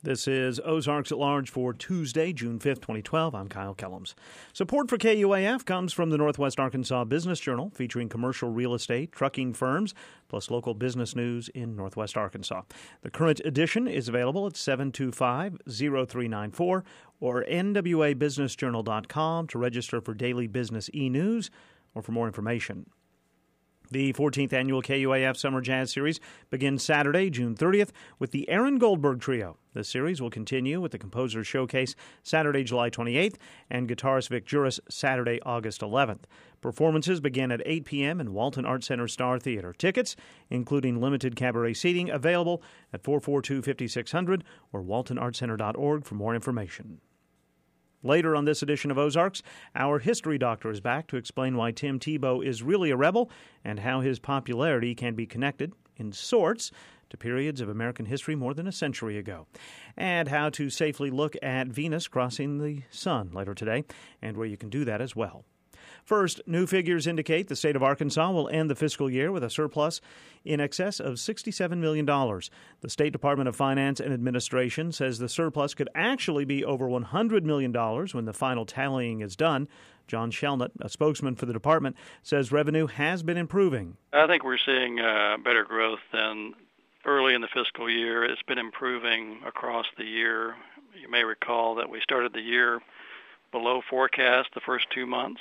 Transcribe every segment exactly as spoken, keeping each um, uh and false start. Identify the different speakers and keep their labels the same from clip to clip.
Speaker 1: This is Ozarks at Large for Tuesday, June fifth, twenty twelve. I'm Kyle Kellums. Support for K U A F comes from the Northwest Arkansas Business Journal, featuring commercial real estate, trucking firms, plus local business news in Northwest Arkansas. The current edition is available at seven two five, zero three nine four or N W A business journal dot com to register for daily business e-news or for more information. The fourteenth Annual K U A F Summer Jazz Series begins Saturday, June thirtieth, with the Aaron Goldberg Trio. This series will continue with the Composers Showcase Saturday, July twenty-eighth, and guitarist Vic Juris Saturday, August eleventh. Performances begin at eight p.m. in Walton Arts Center Star Theater. Tickets, including limited cabaret seating, available at four four two, five six zero zero or walton arts center dot org for more information. Later on this edition of Ozarks, our history doctor is back to explain why Tim Tebow is really a rebel and how his popularity can be connected, in sorts, to periods of American history more than a century ago, and how to safely look at Venus crossing the sun later today, and where you can do that as well. First, new figures indicate the state of Arkansas will end the fiscal year with a surplus in excess of sixty-seven million dollars. The State Department of Finance and Administration says the surplus could actually be over one hundred million dollars when the final tallying is done. John Shelnut, a spokesman for the department, says revenue has been improving.
Speaker 2: I think we're seeing uh, better growth than early in the fiscal year. It's been improving across the year. You may recall that we started the year below forecast the first two months.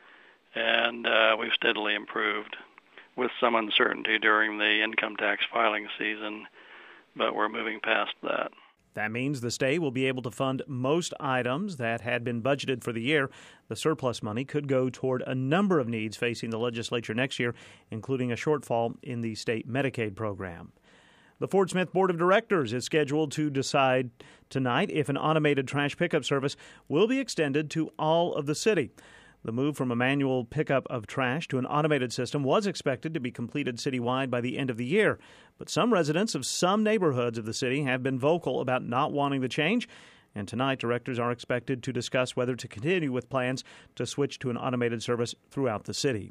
Speaker 2: And uh, we've steadily improved with some uncertainty during the income tax filing season, but we're moving past that.
Speaker 1: That means the state will be able to fund most items that had been budgeted for the year. The surplus money could go toward a number of needs facing the legislature next year, including a shortfall in the state Medicaid program. The Fort Smith Board of Directors is scheduled to decide tonight if an automated trash pickup service will be extended to all of the city. The move from a manual pickup of trash to an automated system was expected to be completed citywide by the end of the year, but some residents of some neighborhoods of the city have been vocal about not wanting the change, and tonight directors are expected to discuss whether to continue with plans to switch to an automated service throughout the city.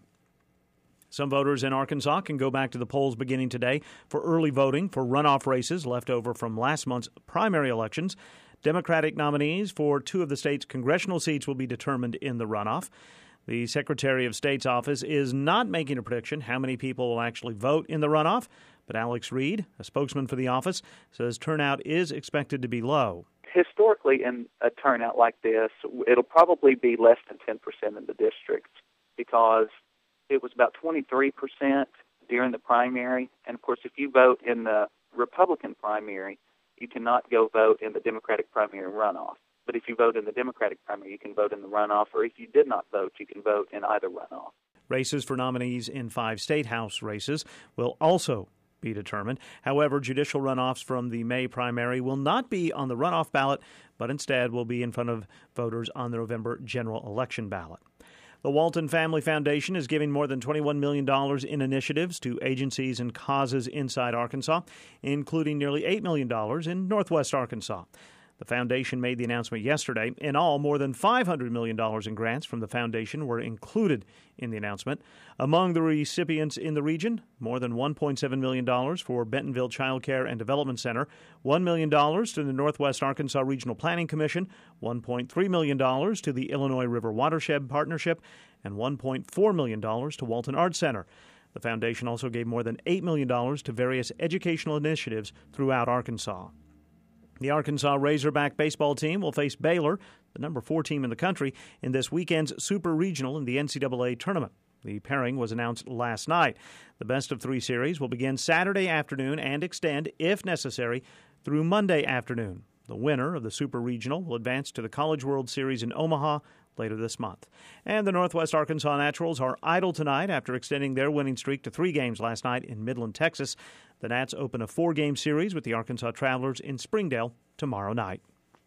Speaker 1: Some voters in Arkansas can go back to the polls beginning today for early voting for runoff races left over from last month's primary elections. Democratic nominees for two of the state's congressional seats will be determined in the runoff. The Secretary of State's office is not making a prediction how many people will actually vote in the runoff, but Alex Reed, a spokesman for the office, says turnout is expected to be low.
Speaker 3: Historically, in a turnout like this, it'll probably be less than ten percent in the districts because it was about twenty-three percent during the primary. And, of course, if you vote in the Republican primary, you cannot go vote in the Democratic primary runoff. But if you vote in the Democratic primary, you can vote in the runoff, or if you did not vote, you can vote in either runoff.
Speaker 1: Races for nominees in five state house races will also be determined. However, judicial runoffs from the May primary will not be on the runoff ballot, but instead will be in front of voters on the November general election ballot. The Walton Family Foundation is giving more than twenty-one million dollars in initiatives to agencies and causes inside Arkansas, including nearly eight million dollars in Northwest Arkansas. The foundation made the announcement yesterday. In all, more than five hundred million dollars in grants from the foundation were included in the announcement. Among the recipients in the region, more than one point seven million dollars for Bentonville Child Care and Development Center, one million dollars to the Northwest Arkansas Regional Planning Commission, one point three million dollars to the Illinois River Watershed Partnership, and one point four million dollars to Walton Arts Center. The foundation also gave more than eight million dollars to various educational initiatives throughout Arkansas. The Arkansas Razorback baseball team will face Baylor, the number four team in the country, in this weekend's Super Regional in the N C double A tournament. The pairing was announced last night. The best of three series will begin Saturday afternoon and extend, if necessary, through Monday afternoon. The winner of the Super Regional will advance to the College World Series in Omaha later this month. And the Northwest Arkansas Naturals are idle tonight after extending their winning streak to three games last night in Midland, Texas. The Nats open a four-game series with the Arkansas Travelers in Springdale tomorrow night.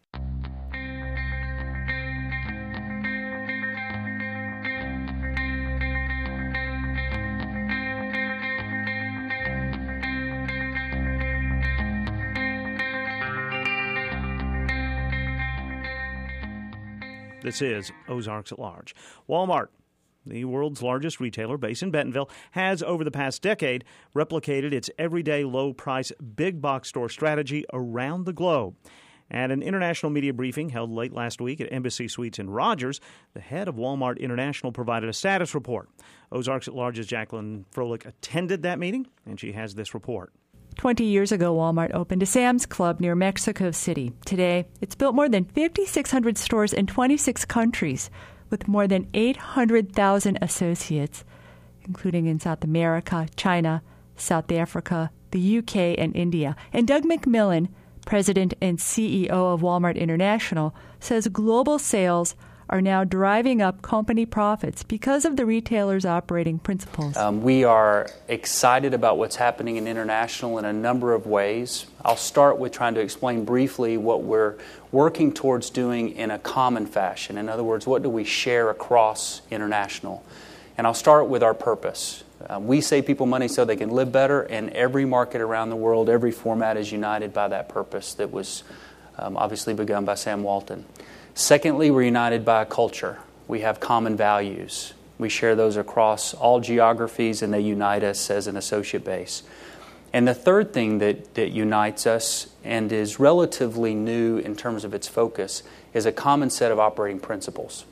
Speaker 1: This is Ozarks at Large. Walmart, the world's largest retailer based in Bentonville, has over the past decade replicated its everyday low-price big box store strategy around the globe. At an international media briefing held late last week at Embassy Suites in Rogers, the head of Walmart International provided a status report. Ozarks at Large's Jacqueline Froelich attended that meeting, and she has this report.
Speaker 4: Twenty years ago, Walmart opened a Sam's Club near Mexico City. Today, it's built more than five thousand six hundred stores in twenty-six countries with more than eight hundred thousand associates, including in South America, China, South Africa, the U K, and India. And Doug McMillon, president and C E O of Walmart International, says global sales are now driving up company profits because of the retailer's operating principles.
Speaker 5: Um, we are excited about what's happening in international in a number of ways. I'll start with trying to explain briefly what we're working towards doing in a common fashion. In other words, what do we share across international? And I'll start with our purpose. Uh, we save people money so they can live better, and every market around the world, every format is united by that purpose that was um, obviously begun by Sam Walton. Secondly, we're united by a culture. We have common values. We share those across all geographies, and they unite us as an associate base. And the third thing that, that unites us and is relatively new in terms of its focus is a common set of operating principles.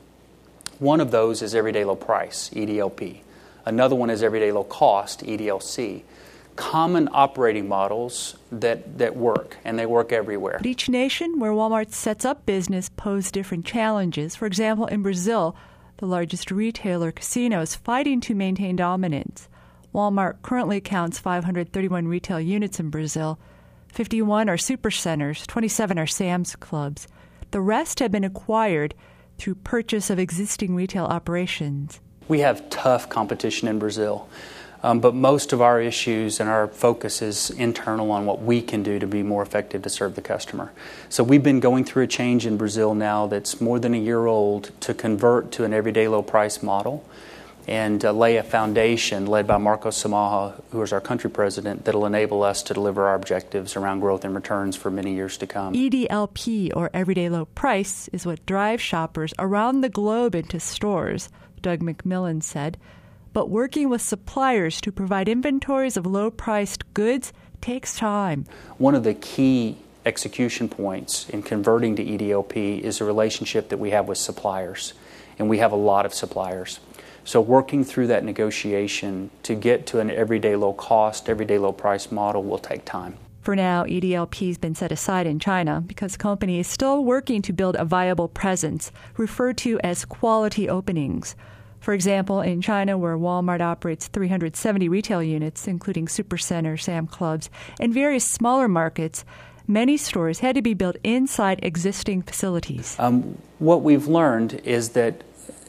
Speaker 5: One of those is everyday low price, E D L P. Another one is everyday low cost, E D L C. Common operating models that, that work, and they work everywhere.
Speaker 4: But each nation where Walmart sets up business pose different challenges. For example, in Brazil, the largest retailer, Casino, is fighting to maintain dominance. Walmart currently counts five hundred thirty-one retail units in Brazil. fifty-one are supercenters, twenty-seven are Sam's Clubs. The rest have been acquired through purchase of existing retail operations.
Speaker 5: We have tough competition in Brazil. Um, but most of our issues and our focus is internal on what we can do to be more effective to serve the customer. So we've been going through a change in Brazil now that's more than a year old to convert to an everyday low price model and uh, lay a foundation led by Marcos Samaha, who is our country president, that will enable us to deliver our objectives around growth and returns for many years to come.
Speaker 4: E D L P, or everyday low price, is what drives shoppers around the globe into stores, Doug McMillon said. But working with suppliers to provide inventories of low-priced goods takes time.
Speaker 5: One of the key execution points in converting to E D L P is the relationship that we have with suppliers, and we have a lot of suppliers. So working through that negotiation to get to an everyday low-cost, everyday low-price model will take time.
Speaker 4: For now, E D L P has been set aside in China because the company is still working to build a viable presence, referred to as quality openings. For example, in China, where Walmart operates three hundred seventy retail units, including Supercenter, Sam Clubs, and various smaller markets, many stores had to be built inside existing facilities.
Speaker 5: Um, what we've learned is that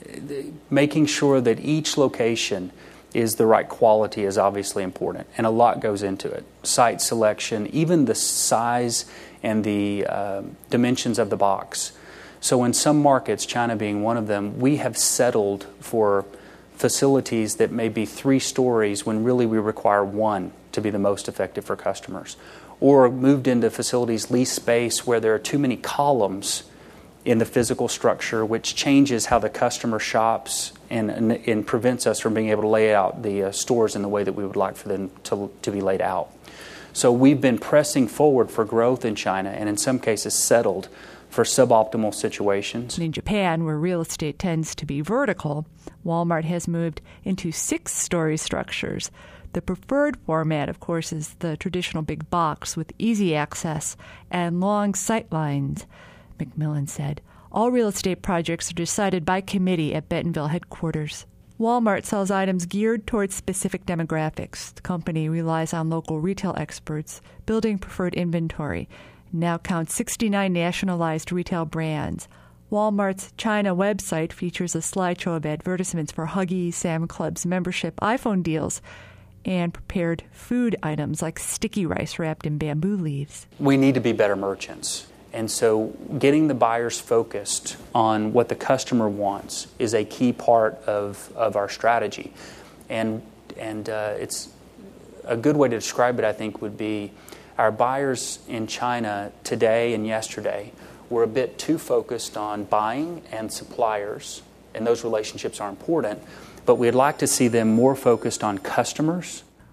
Speaker 5: making sure that each location is the right quality is obviously important, and a lot goes into it. Site selection, even the size and the uh, dimensions of the box. So in some markets, China being one of them, we have settled for facilities that may be three stories when really we require one to be the most effective for customers. Or moved into facilities, lease space, where there are too many columns in the physical structure, which changes how the customer shops and, and, and prevents us from being able to lay out the uh, stores in the way that we would like for them to, to be laid out. So we've been pressing forward for growth in China, and in some cases settled for suboptimal situations.
Speaker 4: In Japan, where real estate tends to be vertical, Walmart has moved into six-story structures. The preferred format, of course, is the traditional big box with easy access and long sight lines, McMillon said. All real estate projects are decided by committee at Bentonville headquarters. Walmart sells items geared towards specific demographics. The company relies on local retail experts, building preferred inventory, now counts sixty-nine nationalized retail brands. Walmart's China website features a slideshow of advertisements for Huggies, Sam Club's membership iPhone deals, and prepared food items like sticky rice wrapped in bamboo leaves.
Speaker 5: We need to be better merchants. And so getting the buyers focused on what the customer wants is a key part of, of our strategy. And, and uh, it's a good way to describe it, I think, would be our buyers in China today and yesterday were a bit too focused on buying and suppliers, and those relationships are important, but we'd like to see them more focused on customers.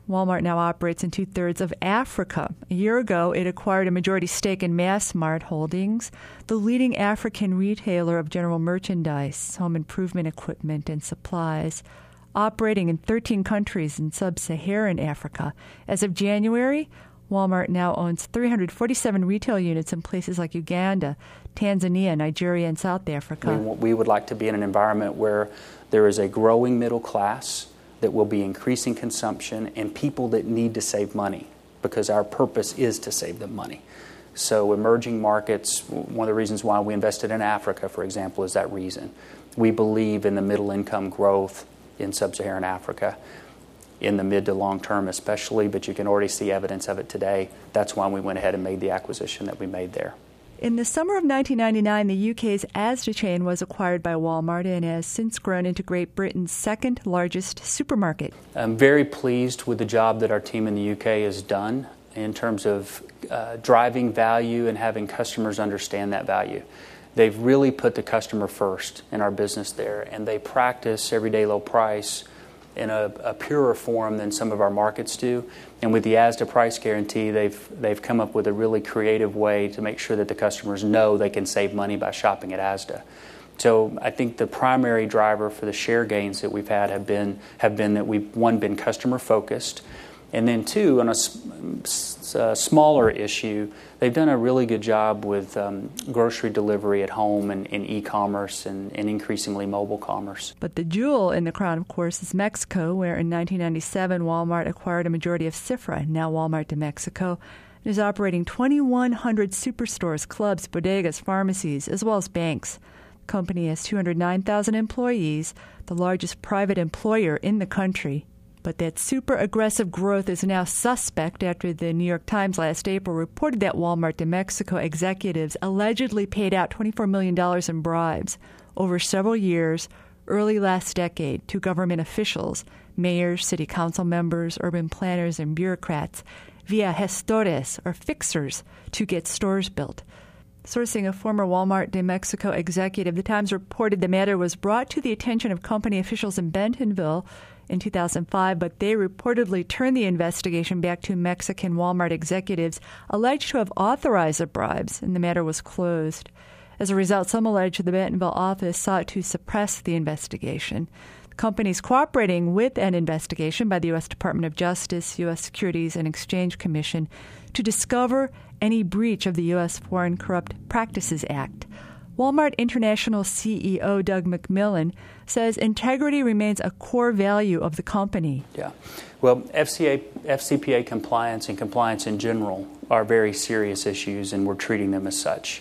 Speaker 4: Walmart now operates in two-thirds of Africa. A year ago, it acquired a majority stake in Massmart Holdings, the leading African retailer of general merchandise, home improvement equipment, and supplies, operating in thirteen countries in sub-Saharan Africa. As of January, Walmart now owns three hundred forty-seven retail units in places like Uganda, Tanzania, Nigeria, and South Africa.
Speaker 5: We, we would like to be in an environment where there is a growing middle class, that will be increasing consumption, and people that need to save money, because our purpose is to save them money. So emerging markets, one of the reasons why we invested in Africa, for example, is that reason. We believe in the middle income growth in sub-Saharan Africa, in the mid to long term especially, but you can already see evidence of it today. That's why we went ahead and made the acquisition that we made there.
Speaker 4: In the summer of nineteen ninety-nine, the U K's Asda chain was acquired by Walmart and has since grown into Great Britain's second largest supermarket.
Speaker 5: I'm very pleased with the job that our team in the U K has done in terms of uh, driving value and having customers understand that value. They've really put the customer first in our business there, and they practice everyday low price in a, a purer form than some of our markets do. And with the Asda price guarantee, they've they've come up with a really creative way to make sure that the customers know they can save money by shopping at Asda. So I think the primary driver for the share gains that we've had have been have been that we've, one, been customer focused, and then two, on a, a smaller issue, they've done a really good job with um, grocery delivery at home and, and e-commerce and, and increasingly mobile commerce.
Speaker 4: But the jewel in the crown, of course, is Mexico, where in nineteen ninety-seven Walmart acquired a majority of Cifra, now Walmart de Mexico, and is operating twenty-one hundred superstores, clubs, bodegas, pharmacies, as well as banks. The company has two hundred nine thousand employees, the largest private employer in the country. But that super aggressive growth is now suspect after the New York Times last April reported that Walmart de Mexico executives allegedly paid out twenty-four million dollars in bribes over several years, early last decade, to government officials, mayors, city council members, urban planners, and bureaucrats via gestores, or fixers, to get stores built. Sourcing a former Walmart de Mexico executive, the Times reported the matter was brought to the attention of company officials in Bentonville in two thousand five, but they reportedly turned the investigation back to Mexican Walmart executives alleged to have authorized the bribes, and the matter was closed. As a result, some allege the Bentonville office sought to suppress the investigation. The company is cooperating with an investigation by the U S Department of Justice, U S Securities and Exchange Commission to discover any breach of the U S Foreign Corrupt Practices Act. Walmart International C E O Doug McMillon says integrity remains a core value of the company.
Speaker 5: Yeah. Well, F C A, F C P A compliance and compliance in general are very serious issues, and we're treating them as such.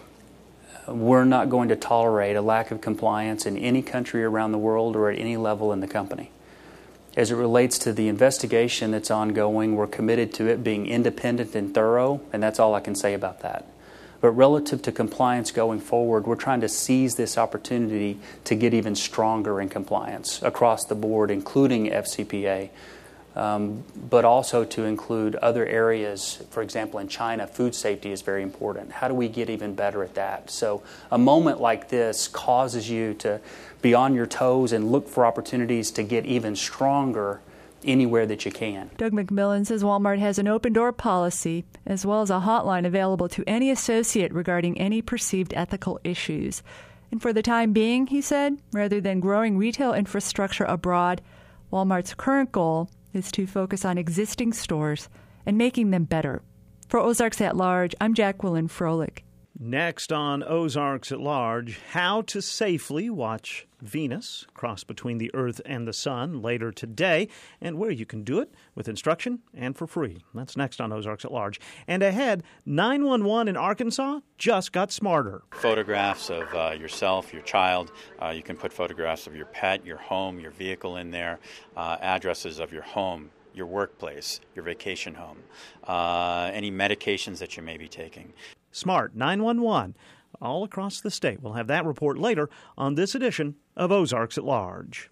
Speaker 5: We're not going to tolerate a lack of compliance in any country around the world or at any level in the company. As it relates to the investigation that's ongoing, we're committed to it being independent and thorough, and that's all I can say about that. But relative to compliance going forward, we're trying to seize this opportunity to get even stronger in compliance across the board, including F C P A, um, but also to include other areas. For example, in China, food safety is very important. How do we get even better at that? So a moment like this causes you to be on your toes and look for opportunities to get even stronger anywhere that you can.
Speaker 4: Doug McMillon says Walmart has an open-door policy as well as a hotline available to any associate regarding any perceived ethical issues. And for the time being, he said, rather than growing retail infrastructure abroad, Walmart's current goal is to focus on existing stores and making them better. For Ozarks at Large, I'm Jacqueline Froelich.
Speaker 1: Next on Ozarks at Large, how to safely watch Venus cross between the Earth and the Sun later today, and where you can do it with instruction and for free. That's next on Ozarks at Large. And ahead, nine one one in Arkansas just got smarter.
Speaker 6: Photographs of uh, yourself, your child. Uh, you can put photographs of your pet, your home, your vehicle in there, uh, addresses of your home, your workplace, your vacation home, uh, any medications that you may be taking.
Speaker 1: Smart nine one one all across the state. We'll have that report later on this edition of Ozarks at Large.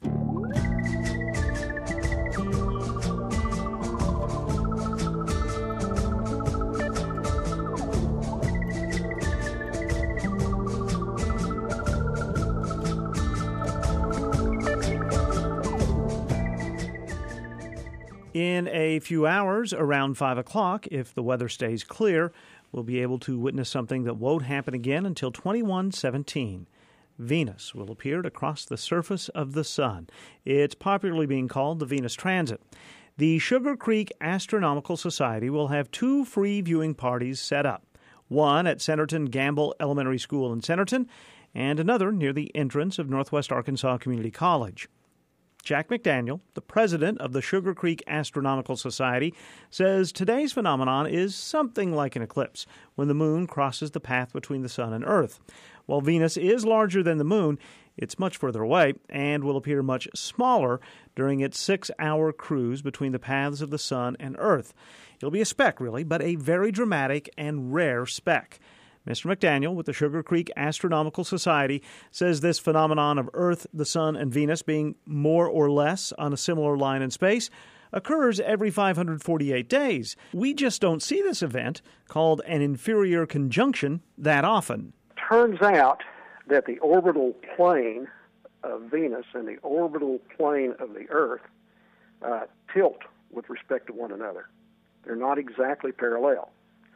Speaker 1: In a few hours, around five o'clock, if the weather stays clear, we'll be able to witness something that won't happen again until twenty-one seventeen. Venus will appear across the surface of the sun. It's popularly being called the Venus Transit. The Sugar Creek Astronomical Society will have two free viewing parties set up, one at Centerton Gamble Elementary School in Centerton and another near the entrance of Northwest Arkansas Community College. Jack McDaniel, the president of the Sugar Creek Astronomical Society, says today's phenomenon is something like an eclipse, when the moon crosses the path between the sun and Earth. While Venus is larger than the moon, it's much further away and will appear much smaller during its six-hour cruise between the paths of the sun and Earth. It'll be a speck, really, but a very dramatic and rare speck. Mister McDaniel with the Sugar Creek Astronomical Society says this phenomenon of Earth, the Sun, and Venus being more or less on a similar line in space occurs every five hundred forty-eight days. We just don't see this event, called an inferior conjunction, that often.
Speaker 7: Turns out that the orbital plane of Venus and the orbital plane of the Earth uh, tilt with respect to one another. They're not exactly parallel.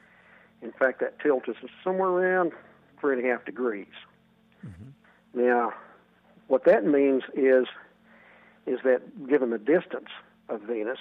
Speaker 7: In fact, that tilt is somewhere around three and a half degrees. Mm-hmm. Now, what that means is is that given the distance of Venus,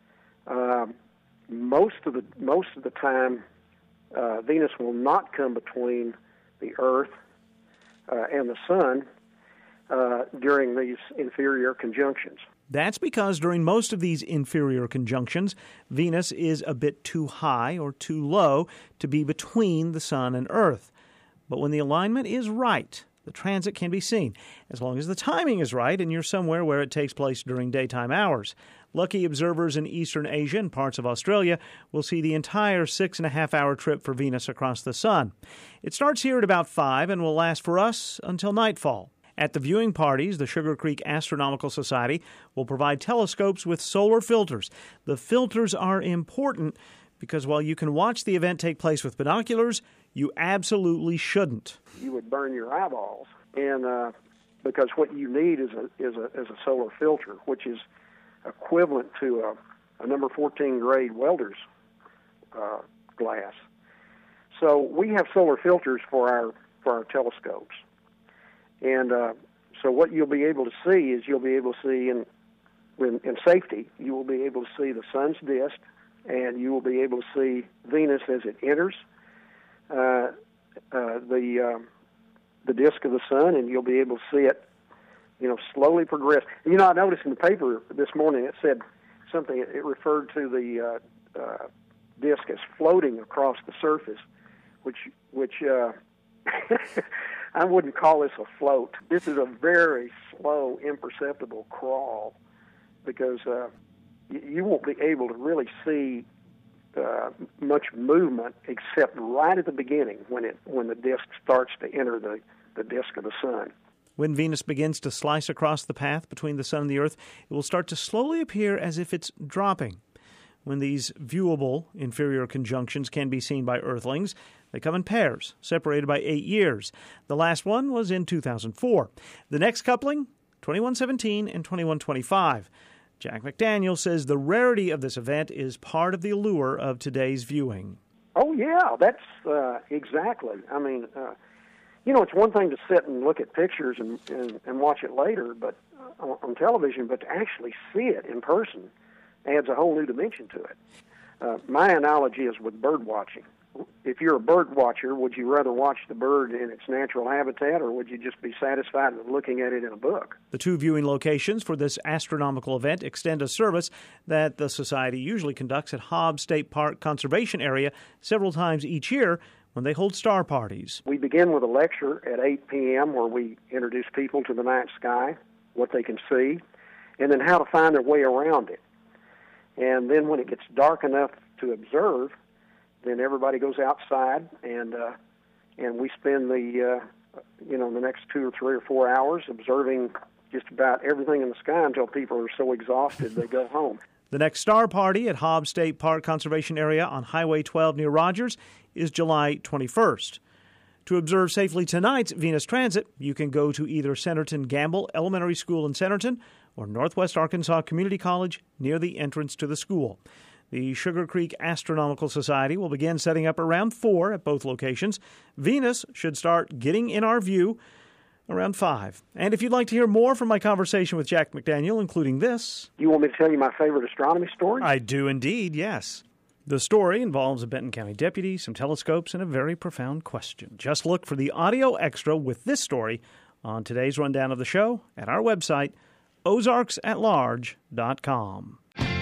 Speaker 7: um, most of the most of the time, uh, Venus will not come between the Earth uh, and the Sun uh, during these inferior conjunctions.
Speaker 1: That's because during most of these inferior conjunctions, Venus is a bit too high or too low to be between the Sun and Earth. But when the alignment is right, the transit can be seen, as long as the timing is right and you're somewhere where it takes place during daytime hours. Lucky observers in eastern Asia and parts of Australia will see the entire six and a half hour trip for Venus across the sun. It starts here at about five and will last for us until nightfall. At the viewing parties, the Sugar Creek Astronomical Society will provide telescopes with solar filters. The filters are important because while you can watch the event take place with binoculars, you absolutely shouldn't.
Speaker 7: You would burn your eyeballs, and uh, because what you need is a is a is a solar filter, which is equivalent to a, a number fourteen grade welder's uh, glass. So we have solar filters for our for our telescopes. And uh, so what you'll be able to see is you'll be able to see in, in in safety, you will be able to see the sun's disk, and you will be able to see Venus as it enters uh, uh, the uh, the disk of the sun, and you'll be able to see it, you know, slowly progress. You know, I noticed in the paper this morning it said something. It referred to the uh, uh, disk as floating across the surface, which which. Uh, I wouldn't call this a float. This is a very slow, imperceptible crawl because uh, you, you won't be able to really see uh, much movement except right at the beginning when it when the disk starts to enter the, the disk of the sun.
Speaker 1: When Venus begins to slice across the path between the sun and the Earth, it will start to slowly appear as if it's dropping. When these viewable inferior conjunctions can be seen by Earthlings, they come in pairs, separated by eight years. The last one was in two thousand four. The next coupling, twenty-one seventeen and twenty-one twenty-five. Jack McDaniel says the rarity of this event is part of the allure of today's viewing.
Speaker 7: Oh, yeah, that's uh, exactly. I mean, uh, you know, it's one thing to sit and look at pictures and, and, and watch it later but uh, on television, but to actually see it in person adds a whole new dimension to it. Uh, my analogy is with bird watching. If you're a bird watcher, would you rather watch the bird in its natural habitat, or would you just be satisfied with looking at it in a book?
Speaker 1: The two viewing locations for this astronomical event extend a service that the Society usually conducts at Hobbs State Park Conservation Area several times each year when they hold star parties.
Speaker 7: We begin with a lecture at eight p.m. where we introduce people to the night sky, what they can see, and then how to find their way around it. And then when it gets dark enough to observe, then everybody goes outside, and uh, and we spend the uh, you know the next two or three or four hours observing just about everything in the sky until people are so exhausted they go home.
Speaker 1: The next star party at Hobbs State Park Conservation Area on Highway twelve near Rogers is July twenty-first. To observe safely tonight's Venus Transit, you can go to either Centerton Gamble Elementary School in Centerton or Northwest Arkansas Community College near the entrance to the school. The Sugar Creek Astronomical Society will begin setting up around four at both locations. Venus should start getting in our view around five. And if you'd like to hear more from my conversation with Jack McDaniel, including this...
Speaker 7: You want me to tell you my favorite astronomy story?
Speaker 1: I do indeed, yes. The story involves a Benton County deputy, some telescopes, and a very profound question. Just look for the audio extra with this story on today's rundown of the show at our website, ozarks at large dot com.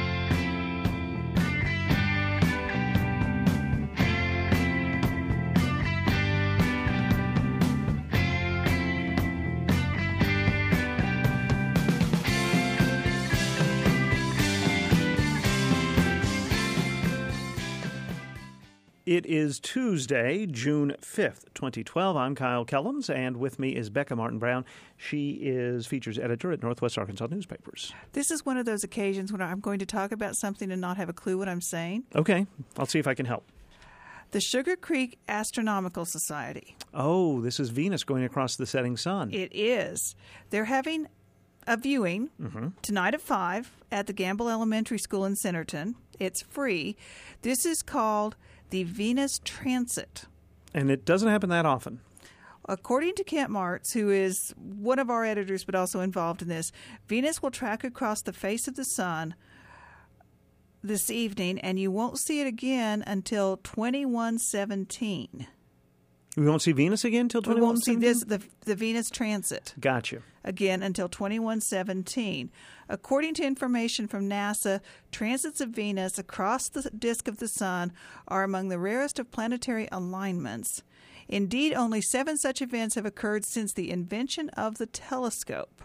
Speaker 1: It is Tuesday, June fifth, twenty twelve. I'm Kyle Kellums, and with me is Becca Martin-Brown. She is features editor at Northwest Arkansas Newspapers.
Speaker 8: This is one of those occasions when I'm going to talk about something and not have a clue what I'm saying.
Speaker 1: Okay, I'll see if I can help.
Speaker 8: The Sugar Creek Astronomical Society.
Speaker 1: Oh, this is Venus going across the setting sun.
Speaker 8: It is. They're having a viewing
Speaker 1: mm-hmm.
Speaker 8: tonight at five at the Gamble Elementary School in Centerton. It's free. This is called the Venus Transit.
Speaker 1: And it doesn't happen that often.
Speaker 8: According to Kent Martz, who is one of our editors but also involved in this, Venus will track across the face of the sun this evening, and you won't see it again until twenty-one seventeen.
Speaker 1: We won't see Venus again until
Speaker 8: We
Speaker 1: twenty-one
Speaker 8: won't see
Speaker 1: seventeen?
Speaker 8: this, the, the Venus Transit.
Speaker 1: Gotcha.
Speaker 8: Again until twenty-one seventeen. According to information from NASA, transits of Venus across the disk of the sun are among the rarest of planetary alignments. Indeed, only seven such events have occurred since the invention of the telescope.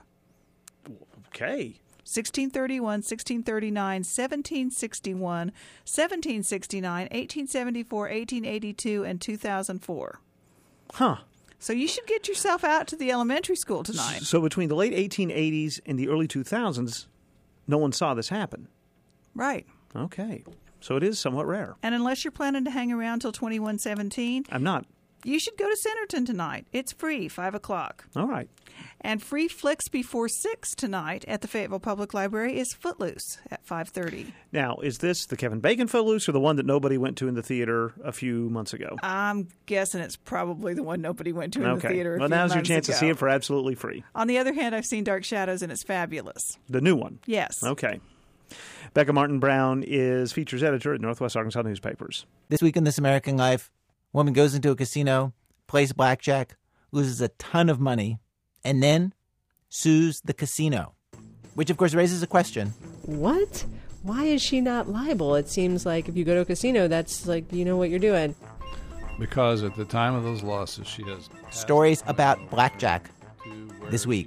Speaker 1: Okay.
Speaker 8: sixteen thirty-one, sixteen thirty-nine, seventeen sixty-one, seventeen sixty-nine, eighteen seventy-four, eighteen eighty-two, and two thousand four.
Speaker 1: Huh.
Speaker 8: So you should get yourself out to the elementary school tonight.
Speaker 1: So between the late eighteen eighties and the early two thousands, no one saw this happen.
Speaker 8: Right.
Speaker 1: Okay. So it is somewhat rare.
Speaker 8: And unless you're planning to hang around till twenty-one seventeen,
Speaker 1: I'm not.
Speaker 8: You should go to Centerton tonight. It's free, five o'clock.
Speaker 1: All right.
Speaker 8: And free flicks before six tonight at the Fayetteville Public Library is Footloose at five thirty.
Speaker 1: Now, is this the Kevin Bacon Footloose or the one that nobody went to in the theater a few months ago?
Speaker 8: I'm guessing it's probably the one nobody went to in
Speaker 1: okay.
Speaker 8: the theater a
Speaker 1: well,
Speaker 8: few
Speaker 1: now's your
Speaker 8: months
Speaker 1: chance
Speaker 8: ago.
Speaker 1: to see it for absolutely free.
Speaker 8: On the other hand, I've seen Dark Shadows, and it's fabulous.
Speaker 1: The new one?
Speaker 8: Yes.
Speaker 1: Okay. Becca Martin-Brown is features editor at Northwest Arkansas Newspapers.
Speaker 9: This week in This American Life, a woman goes into a casino, plays blackjack, loses a ton of money, and then sues the casino, which, of course, raises a question.
Speaker 10: What? Why is she not liable? It seems like if you go to a casino, that's like, you know what you're doing.
Speaker 11: Because at the time of those losses, she has...
Speaker 9: Stories about blackjack this week.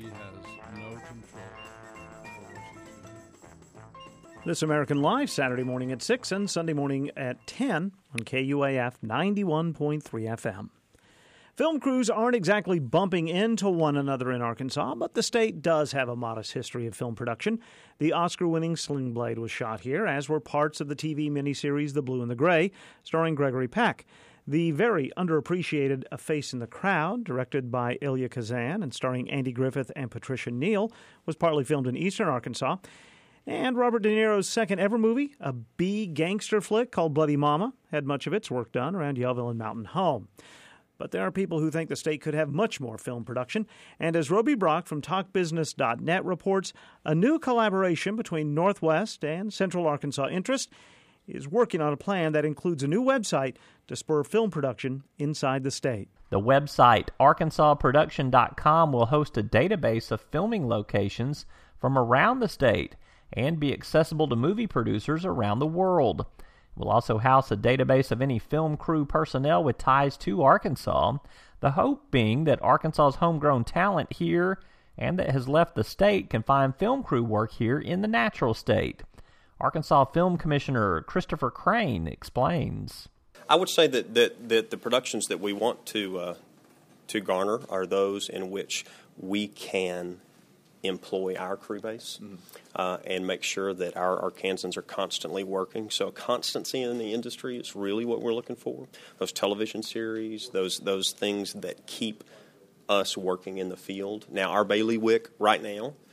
Speaker 1: This American Life, Saturday morning at six and Sunday morning at ten on K U A F ninety-one point three F M. Film crews aren't exactly bumping into one another in Arkansas, but the state does have a modest history of film production. The Oscar-winning Sling Blade was shot here, as were parts of the T V miniseries The Blue and the Gray, starring Gregory Peck. The very underappreciated A Face in the Crowd, directed by Elia Kazan and starring Andy Griffith and Patricia Neal, was partly filmed in eastern Arkansas. And Robert De Niro's second ever movie, a B gangster flick called Bloody Mama, had much of its work done around Yellville and Mountain Home. But there are people who think the state could have much more film production. And as Roby Brock from talk business dot net reports, a new collaboration between Northwest and Central Arkansas Interest is working on a plan that includes a new website to spur film production inside the state.
Speaker 12: The website arkansas production dot com will host a database of filming locations from around the state and be accessible to movie producers around the world. It will also house a database of any film crew personnel with ties to Arkansas, the hope being that Arkansas's homegrown talent here and that has left the state can find film crew work here in the natural state. Arkansas Film Commissioner Christopher Crane explains.
Speaker 13: I would say that, that, that the productions that we want to uh, to garner are those in which we can employ our crew base mm-hmm. uh, and make sure that our Arkansans are constantly working. So constancy in the industry is really what we're looking for. Those television series, those those things that keep us working in the field. Now, our bailiwick right now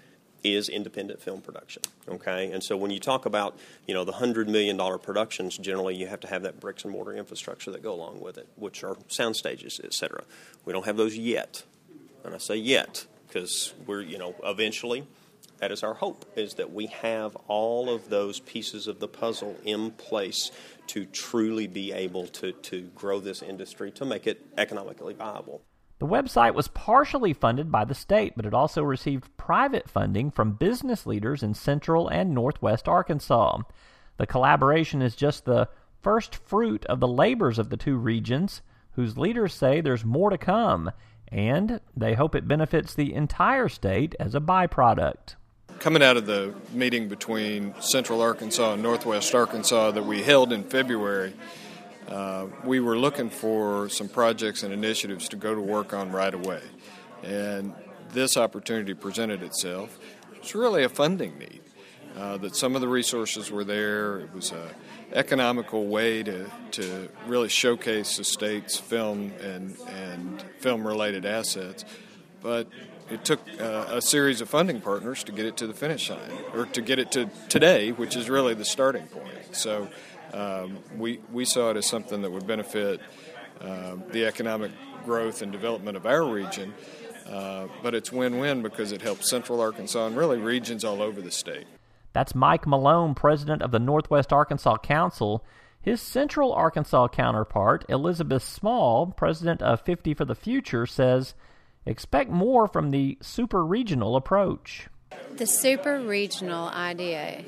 Speaker 13: is independent film production, okay? And so when you talk about, you know, the one hundred million dollars productions, generally you have to have that bricks and mortar infrastructure that go along with it, which are sound stages, et cetera. We don't have those yet. And I say yet because we're, you know, eventually, that is our hope, is that we have all of those pieces of the puzzle in place to truly be able to, to grow this industry to make it economically viable.
Speaker 12: The website was partially funded by the state, but it also received private funding from business leaders in Central and Northwest Arkansas. The collaboration is just the first fruit of the labors of the two regions, whose leaders say there's more to come, and they hope it benefits the entire state as a byproduct.
Speaker 14: Coming out of the meeting between Central Arkansas and Northwest Arkansas that we held in February, Uh, we were looking for some projects and initiatives to go to work on right away. And this opportunity presented itself. It's really a funding need, uh, that some of the resources were there. It was an economical way to, to really showcase the state's film and, and film-related assets. But it took uh, a series of funding partners to get it to the finish line, or to get it to today, which is really the starting point. So Um, we, we saw it as something that would benefit uh, the economic growth and development of our region, uh, but it's win-win because it helps Central Arkansas and really regions all over the state.
Speaker 12: That's Mike Malone, president of the Northwest Arkansas Council. His Central Arkansas counterpart, Elizabeth Small, president of fifty for the Future, says, expect more from the super-regional approach.
Speaker 15: The super-regional idea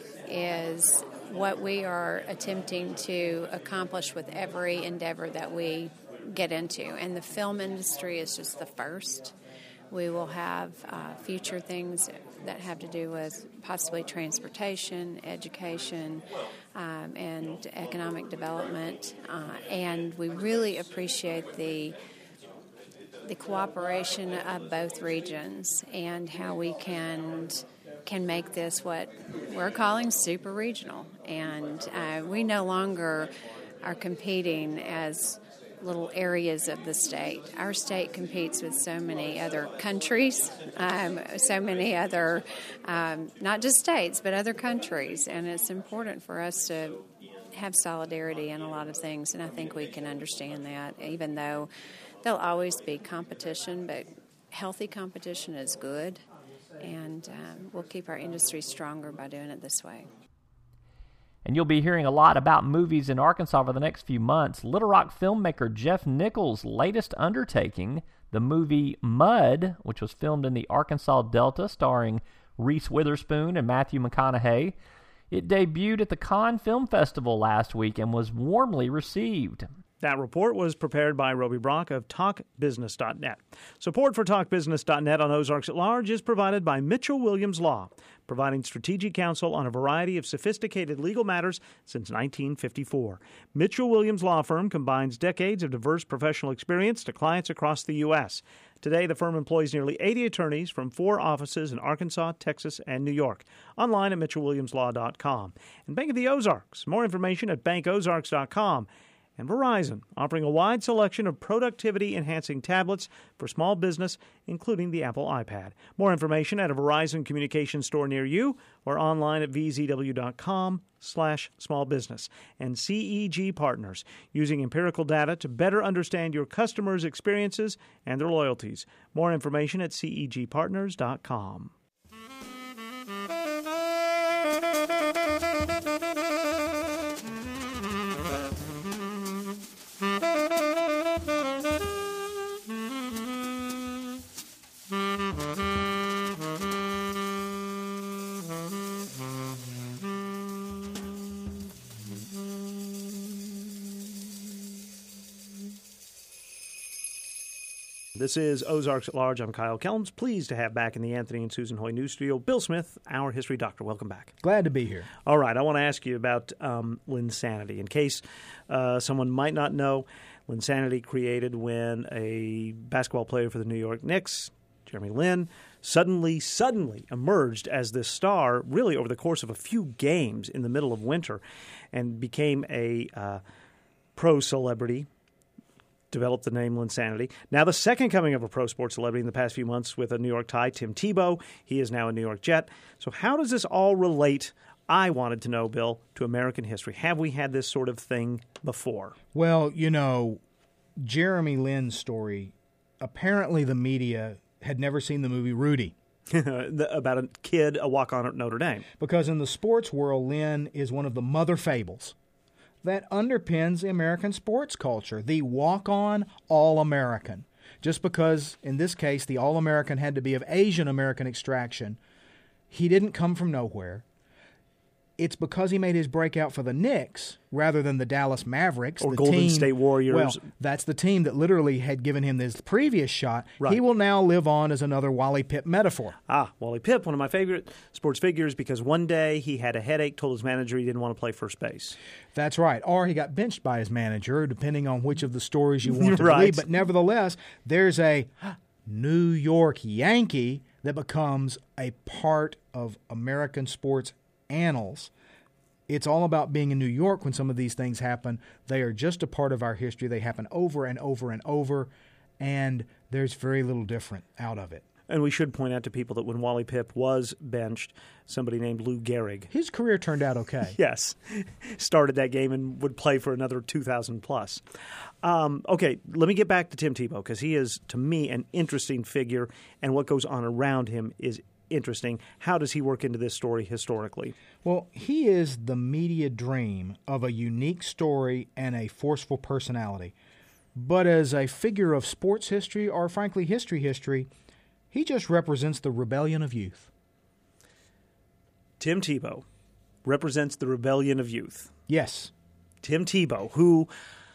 Speaker 15: is what we are attempting to accomplish with every endeavor that we get into. And the film industry is just the first. We will have uh, future things that have to do with possibly transportation, education, um, and economic development. Uh, and we really appreciate the the cooperation of both regions and how we can can make this what we're calling super regional. And uh, we no longer are competing as little areas of the state. Our state competes with so many other countries, um, so many other, um, not just states, but other countries. And it's important for us to have solidarity in a lot of things, and I think we can understand that, even though there'll always be competition, but healthy competition is good. And um, we'll keep our industry stronger by doing it this way.
Speaker 12: And you'll be hearing a lot about movies in Arkansas for the next few months. Little Rock filmmaker Jeff Nichols' latest undertaking, the movie Mud, which was filmed in the Arkansas Delta starring Reese Witherspoon and Matthew McConaughey. It debuted at the Cannes Film Festival last week and was warmly received.
Speaker 1: That report was prepared by Roby Brock of talk business dot net. Support for talk business dot net on Ozarks at Large is provided by Mitchell Williams Law, providing strategic counsel on a variety of sophisticated legal matters since nineteen fifty-four. Mitchell Williams Law Firm combines decades of diverse professional experience to clients across the U S. Today, the firm employs nearly eighty attorneys from four offices in Arkansas, Texas, and New York. Online at mitchell williams law dot com. And Bank of the Ozarks. More information at bank ozarks dot com. And Verizon, offering a wide selection of productivity-enhancing tablets for small business, including the Apple iPad. More information at a Verizon communications store near you or online at v z w dot com slash small business. And C E G Partners, using empirical data to better understand your customers' experiences and their loyalties. More information at c e g partners dot com. This is Ozarks at Large. I'm Kyle Kellums. Pleased to have back in the Anthony and Susan Hoy News Studio Bill Smith, our history doctor. Welcome back.
Speaker 16: Glad to be here.
Speaker 1: All right. I want to ask you about um, Linsanity. In case uh, someone might not know, Linsanity created when a basketball player for the New York Knicks, Jeremy Lin, suddenly, suddenly emerged as this star really over the course of a few games in the middle of winter and became a uh, pro celebrity. developed the name Linsanity. Now the second coming of a pro sports celebrity in the past few months with a New York tie, Tim Tebow. He is now a New York Jet. So how does this all relate, I wanted to know, Bill, to American history? Have we had this sort of thing before?
Speaker 16: Well, you know, Jeremy Lin's story, apparently the media had never seen the movie Rudy.
Speaker 1: About a kid, a walk-on at Notre Dame.
Speaker 16: Because in the sports world, Lin is one of the mother fables that underpins the American sports culture, the walk-on All-American. Just because, in this case, the All-American had to be of Asian-American extraction, he didn't come from nowhere. It's because he made his breakout for the Knicks rather than the Dallas Mavericks.
Speaker 1: Or
Speaker 16: the
Speaker 1: Golden
Speaker 16: team,
Speaker 1: State Warriors.
Speaker 16: Well, that's the team that literally had given him this previous shot.
Speaker 1: Right.
Speaker 16: He will now live on as another Wally Pipp metaphor.
Speaker 1: Ah, Wally Pipp, one of my favorite sports figures, because one day he had a headache, told his manager he didn't want to play first base.
Speaker 16: That's right. Or he got benched by his manager, depending on which of the stories you want to
Speaker 1: right.
Speaker 16: believe. But nevertheless, there's a New York Yankee that becomes a part of American sports annals. It's all about being in New York when some of these things happen. They are just a part of our history. They happen over and over and over, and there's very little different out of it.
Speaker 1: And we should point out to people that when Wally Pipp was benched, somebody named Lou Gehrig.
Speaker 16: His career turned out okay.
Speaker 1: Yes. Started that game and would play for another two thousand plus. Um, okay, let me get back to Tim Tebow, because he is, to me, an interesting figure, and what goes on around him is interesting. How does he work into this story historically?
Speaker 16: Well, he is the media dream of a unique story and a forceful personality. But as a figure of sports history, or frankly history history, he just represents the rebellion of youth.
Speaker 1: Tim Tebow represents the rebellion of youth.
Speaker 16: Yes.
Speaker 1: Tim Tebow, who...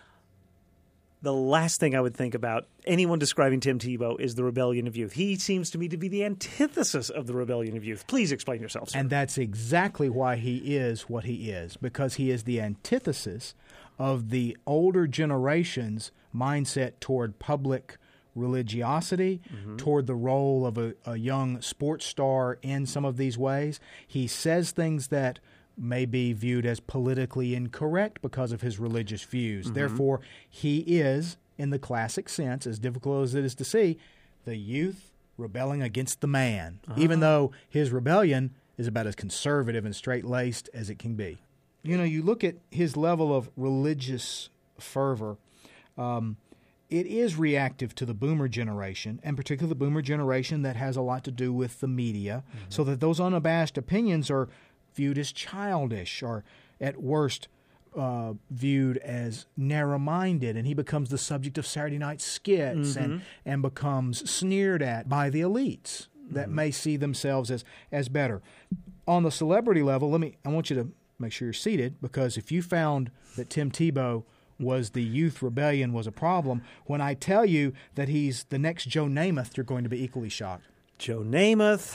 Speaker 1: The last thing I would think about anyone describing Tim Tebow is the rebellion of youth. He seems to me to be the antithesis of the rebellion of youth. Please explain yourself, sir.
Speaker 16: And that's exactly why he is what he is, because he is the antithesis of the older generation's mindset toward public religiosity, mm-hmm. toward the role of a, a young sports star in some of these ways. He says things that may be viewed as politically incorrect because of his religious views. Mm-hmm. Therefore, he is, in the classic sense, as difficult as it is to see, the youth rebelling against the man, uh-huh. even though his rebellion is about as conservative and straight-laced as it can be. You know, you look at his level of religious fervor, um, it is reactive to the boomer generation, and particularly the boomer generation that has a lot to do with the media, mm-hmm. so that those unabashed opinions are viewed as childish, or at worst uh, viewed as narrow-minded, and he becomes the subject of Saturday night skits mm-hmm. and, and becomes sneered at by the elites that mm-hmm. may see themselves as, as better. On the celebrity level, let me I want you to make sure you're seated, because if you found that Tim Tebow was the youth rebellion was a problem, when I tell you that he's the next Joe Namath, you're going to be equally shocked.
Speaker 1: Joe Namath,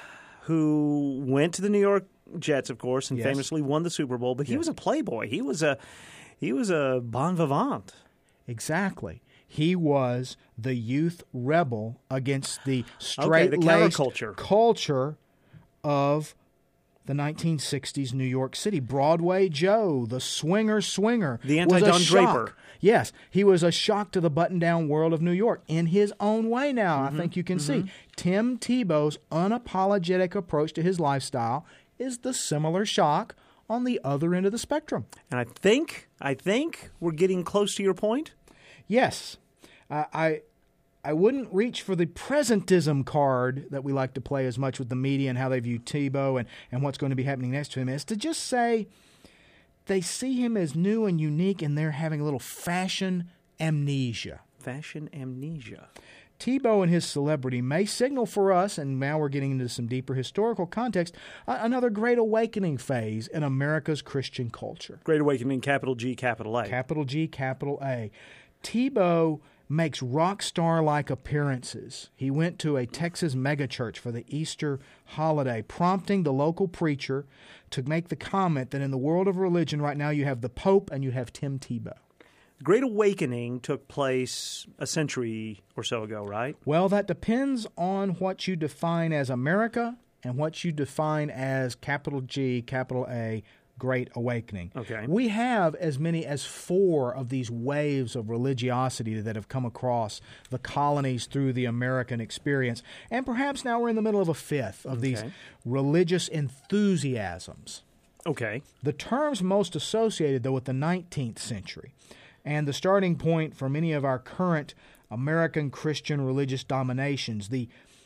Speaker 1: who went to the New York Jets, of course, and yes. famously won the Super Bowl, but he yes. was a playboy. He was a he was a bon vivant.
Speaker 16: Exactly. He was the youth rebel against the straight-laced
Speaker 1: okay, the
Speaker 16: culture of the nineteen sixties New York City. Broadway Joe, the swinger swinger.
Speaker 1: The anti-Don Draper.
Speaker 16: Yes, he was a shock to the button-down world of New York in his own way now, mm-hmm. I think you can mm-hmm. see. Tim Tebow's unapologetic approach to his lifestyle is the similar shock on the other end of the spectrum.
Speaker 1: And I think, I think we're getting close to your point.
Speaker 16: Yes. Uh, I I wouldn't reach for the presentism card that we like to play as much with the media and how they view Tebow and, and what's going to be happening next to him, is to just say they see him as new and unique, and they're having a little fashion amnesia.
Speaker 1: Fashion amnesia.
Speaker 16: Tebow and his celebrity may signal for us, and now we're getting into some deeper historical context, uh, another great awakening phase in America's Christian culture.
Speaker 1: Great awakening, capital G, capital A.
Speaker 16: Capital G, capital A. Tebow makes rock star-like appearances. He went to a Texas megachurch for the Easter holiday, prompting the local preacher to make the comment that in the world of religion right now you have the Pope and you have Tim Tebow.
Speaker 1: The Great Awakening took place a century or so ago, right?
Speaker 16: Well, that depends on what you define as America and what you define as capital G, capital A, Great Awakening.
Speaker 1: Okay.
Speaker 16: We have as many as four of these waves of religiosity that have come across the colonies through the American experience, and perhaps now we're in the middle of a fifth of
Speaker 1: Okay.
Speaker 16: these religious enthusiasms.
Speaker 1: Okay.
Speaker 16: The terms most associated, though, with the nineteenth century and the starting point for many of our current American Christian religious dominations, the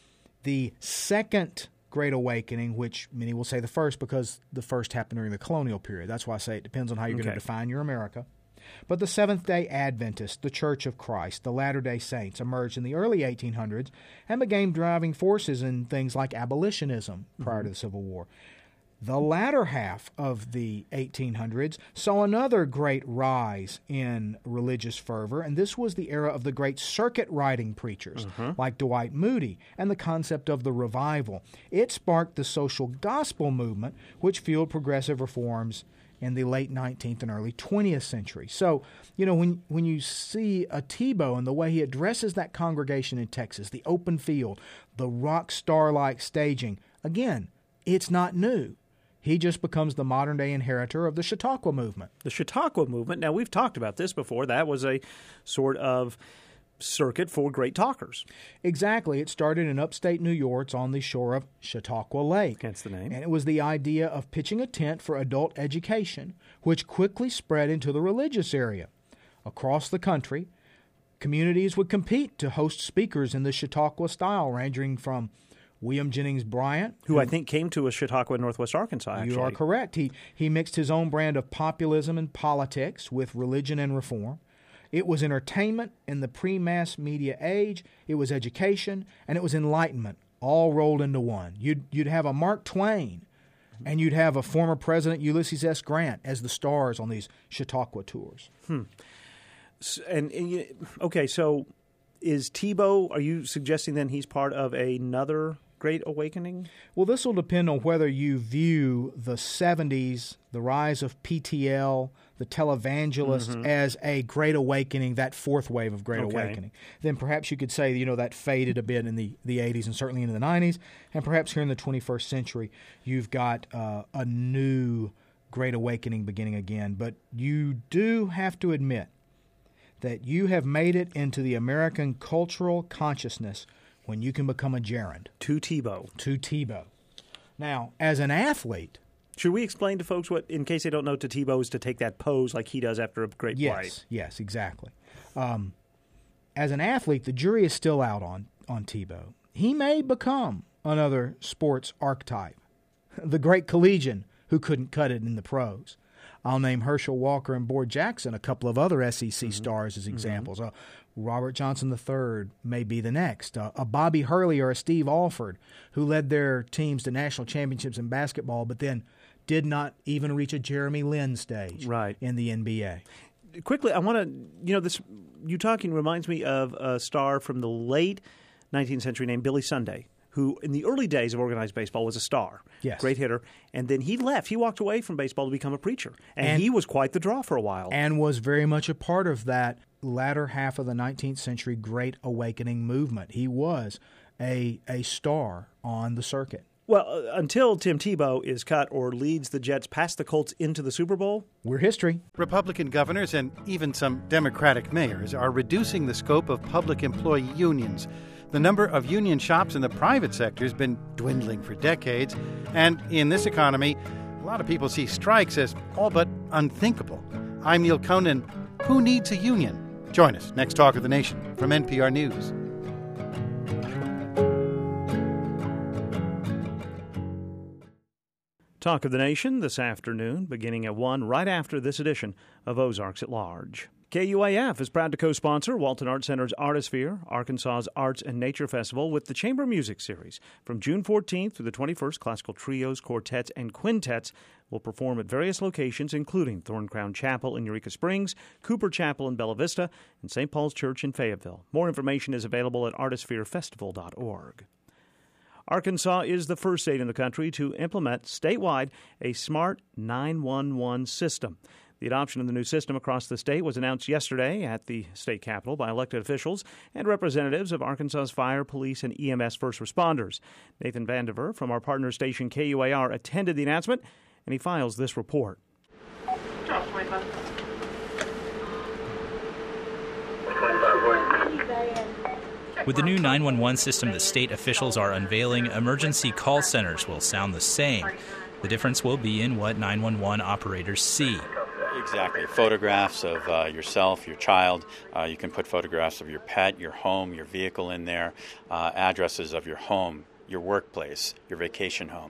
Speaker 16: the second Great Awakening, which many will say the first because the first happened during the colonial period. That's why I say it depends on how you're
Speaker 1: Okay.
Speaker 16: going to define your America. But the Seventh-day Adventists, the Church of Christ, the Latter-day Saints emerged in the early eighteen hundreds and became driving forces in things like abolitionism prior to the Civil War. The latter half of the eighteen hundreds saw another great rise in religious fervor, and this was the era of the great circuit riding preachers
Speaker 1: Uh-huh.
Speaker 16: like Dwight Moody and the concept of the revival. It sparked the social gospel movement, which fueled progressive reforms in the late nineteenth and early twentieth century. So, you know, when when you see a Tebow and the way he addresses that congregation in Texas, the open field, the rock star-like staging, again, it's not new. He just becomes the modern-day inheritor of the Chautauqua movement.
Speaker 1: The Chautauqua movement, now we've talked about this before, that was a sort of circuit for great talkers.
Speaker 16: Exactly. It started in upstate New York on the shore of Chautauqua Lake.
Speaker 1: That's the name.
Speaker 16: And it was the idea of pitching a tent for adult education, which quickly spread into the religious area. Across the country, communities would compete to host speakers in the Chautauqua style, ranging from William Jennings Bryant,
Speaker 1: Who I think came to us Chautauqua in Northwest Arkansas, actually.
Speaker 16: You are correct. He he mixed his own brand of populism and politics with religion and reform. It was entertainment in the pre-mass media age, it was education, and it was enlightenment, all rolled into one. You'd you'd have a Mark Twain, and you'd have a former President Ulysses S. Grant as the stars on these Chautauqua tours.
Speaker 1: Hmm. S- And, and you, okay, so is Tebow, are you suggesting then he's part of another Great Awakening?
Speaker 16: Well, this will depend on whether you view the seventies, the rise of P T L, the televangelists,
Speaker 1: Mhm.
Speaker 16: as a Great Awakening, that fourth wave of Great
Speaker 1: Okay.
Speaker 16: Awakening. Then perhaps you could say, you know, that faded a bit in the, the eighties and certainly into the nineties. And perhaps here in the twenty-first century, you've got uh, a new Great Awakening beginning again. But you do have to admit that you have made it into the American cultural consciousness when you can become a gerund.
Speaker 1: To Tebow.
Speaker 16: To Tebow. Now, as an athlete...
Speaker 1: Should we explain to folks what, in case they don't know, to Tebow is to take that pose like he does after a great
Speaker 16: yes,
Speaker 1: play?
Speaker 16: Yes, exactly. Um, as an athlete, the jury is still out on, on Tebow. He may become another sports archetype, the great collegian who couldn't cut it in the pros. I'll name Herschel Walker and Boyd Jackson, a couple of other S E C mm-hmm. stars, as examples. Mm-hmm. Uh, Robert Johnson the third may be the next. Uh, a Bobby Hurley or a Steve Alford, who led their teams to national championships in basketball, but then did not even reach a Jeremy Lin stage
Speaker 1: right.
Speaker 16: in the N B A.
Speaker 1: Quickly, I want to, you know, this you talking reminds me of a star from the late nineteenth century named Billy Sunday, who in the early days of organized baseball was a star,
Speaker 16: yes.
Speaker 1: great hitter, and then he left. He walked away from baseball to become a preacher, and,
Speaker 16: and
Speaker 1: he was quite the draw for a while.
Speaker 16: And was very much a part of that latter half of the nineteenth century Great Awakening movement. He was a a star on the circuit.
Speaker 1: Well, uh, until Tim Tebow is cut or leads the Jets past the Colts into the Super Bowl,
Speaker 16: we're history.
Speaker 17: Republican governors and even some Democratic mayors are reducing the scope of public employee unions. The number of union shops in the private sector has been dwindling for decades, and in this economy, a lot of people see strikes as all but unthinkable. I'm Neil Conan. Who needs a union? Join us next Talk of the Nation from N P R News.
Speaker 1: Talk of the Nation this afternoon, beginning at one, right after this edition of Ozarks at Large. K U A F is proud to co-sponsor Walton Arts Center's Artisphere, Arkansas's Arts and Nature Festival, with the Chamber Music Series. From June fourteenth through the twenty-first, classical trios, quartets, and quintets will perform at various locations, including Thorn Crown Chapel in Eureka Springs, Cooper Chapel in Bella Vista, and Saint Paul's Church in Fayetteville. More information is available at artisphere festival dot org. Arkansas is the first state in the country to implement statewide a smart nine one one system. The adoption of the new system across the state was announced yesterday at the state capitol by elected officials and representatives of Arkansas's fire, police, and E M S first responders. Nathan Vandiver from our partner station K U A R attended the announcement and he files this report.
Speaker 18: With the new nine one one system that state officials are unveiling, emergency call centers will sound the same. The difference will be in what nine one one operators see.
Speaker 6: Exactly. Photographs of uh, yourself, your child. Uh, you can put photographs of your pet, your home, your vehicle in there, uh, addresses of your home, your workplace, your vacation home,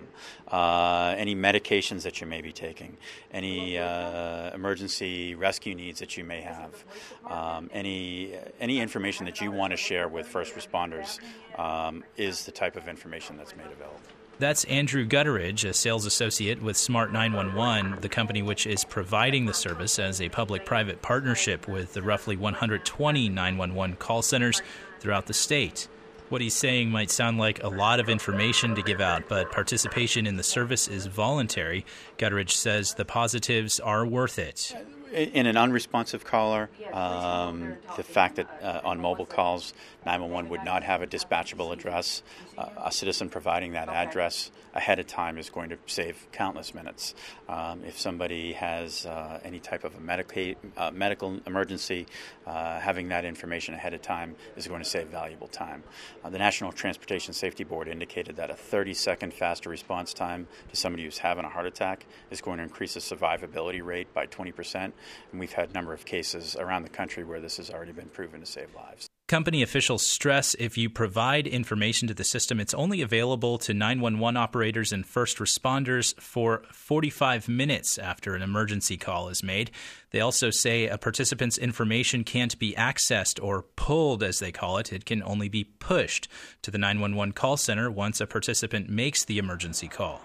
Speaker 6: uh, any medications that you may be taking, any uh, emergency rescue needs that you may have, um, any any information that you want to share with first responders um, is the type of information that's made available.
Speaker 18: That's Andrew Gutteridge, a sales associate with Smart nine one one, the company which is providing the service as a public-private partnership with the roughly one hundred twenty nine one one call centers throughout the state. What he's saying might sound like a lot of information to give out, but participation in the service is voluntary. Gutteridge says the positives are worth it.
Speaker 6: In an unresponsive caller, um, the fact that uh, on mobile calls, nine one one would not have a dispatchable address, uh, a citizen providing that address ahead of time is going to save countless minutes. Um, if somebody has uh, any type of a medica- uh, medical emergency, uh, having that information ahead of time is going to save valuable time. Uh, the National Transportation Safety Board indicated that a thirty-second faster response time to somebody who's having a heart attack is going to increase the survivability rate by twenty percent. And we've had a number of cases around the country where this has already been proven to save lives.
Speaker 18: Company officials stress if you provide information to the system, it's only available to nine one one operators and first responders for forty-five minutes after an emergency call is made. They also say a participant's information can't be accessed or pulled, as they call it. It can only be pushed to the nine one one call center once a participant makes the emergency call.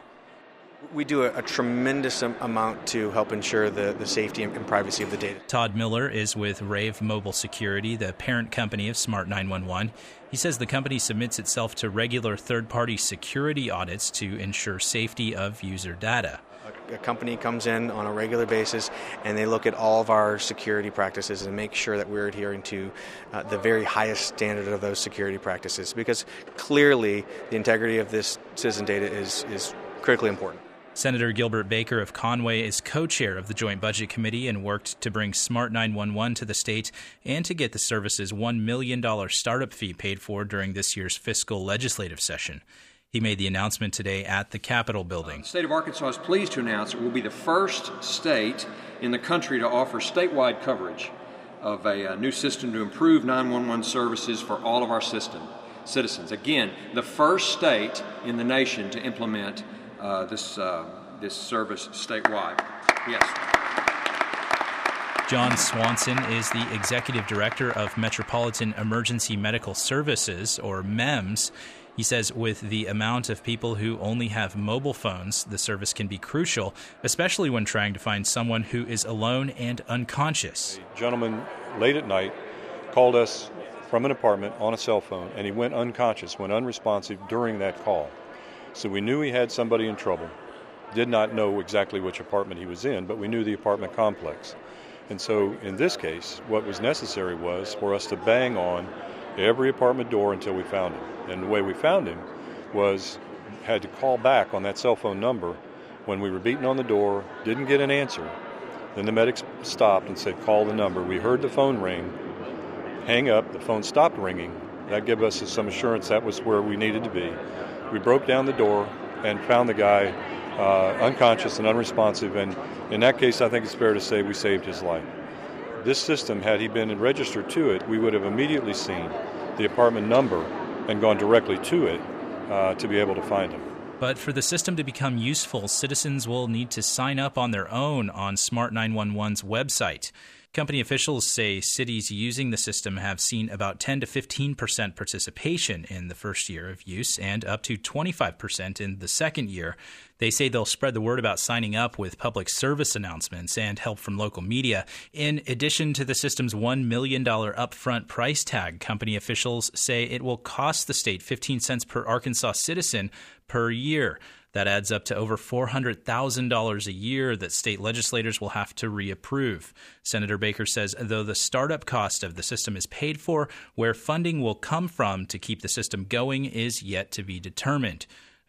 Speaker 19: We do a, a tremendous amount to help ensure the, the safety and privacy of the data.
Speaker 18: Todd Miller is with Rave Mobile Security, the parent company of Smart nine one one. He says the company submits itself to regular third-party security audits to ensure safety of user data.
Speaker 19: A, a company comes in on a regular basis and they look at all of our security practices and make sure that we're adhering to uh, the very highest standard of those security practices, because clearly the integrity of this citizen data is, is critically important.
Speaker 18: Senator Gilbert Baker of Conway is co-chair of the Joint Budget Committee and worked to bring Smart nine one one to the state and to get the service's one million dollars startup fee paid for during this year's fiscal legislative session. He made the announcement today at the Capitol building.
Speaker 20: The state of Arkansas is pleased to announce it will be the first state in the country to offer statewide coverage of a, a new system to improve nine one one services for all of our system citizens. Again, the first state in the nation to implement Uh, this uh, this service statewide. Yes.
Speaker 18: John Swanson is the executive director of Metropolitan Emergency Medical Services, or M E M S. He says with the amount of people who only have mobile phones, the service can be crucial, especially when trying to find someone who is alone and unconscious.
Speaker 21: A gentleman late at night called us from an apartment on a cell phone, and he went unconscious, went unresponsive during that call. So we knew he had somebody in trouble. Did not know exactly which apartment he was in, but we knew the apartment complex. And so in this case, what was necessary was for us to bang on every apartment door until we found him. And the way we found him was had to call back on that cell phone number when we were beating on the door, didn't get an answer. Then the medics stopped and said, call the number. We heard the phone ring, hang up, the phone stopped ringing. That gave us some assurance that was where we needed to be. We broke down the door and found the guy uh, unconscious and unresponsive, and in that case, I think it's fair to say we saved his life. This system, had he been registered to it, we would have immediately seen the apartment number and gone directly to it uh, to be able to find him.
Speaker 18: But for the system to become useful, citizens will need to sign up on their own on Smart nine one one's website. Company officials say cities using the system have seen about ten to fifteen percent participation in the first year of use and up to twenty-five percent in the second year. They say they'll spread the word about signing up with public service announcements and help from local media. In addition to the system's one million dollars upfront price tag, company officials say it will cost the state fifteen cents per Arkansas citizen per year. That adds up to over four hundred thousand dollars a year that state legislators will have to reapprove. Senator Baker says though the startup cost of the system is paid for, where funding will come from to keep the system going is yet to be determined.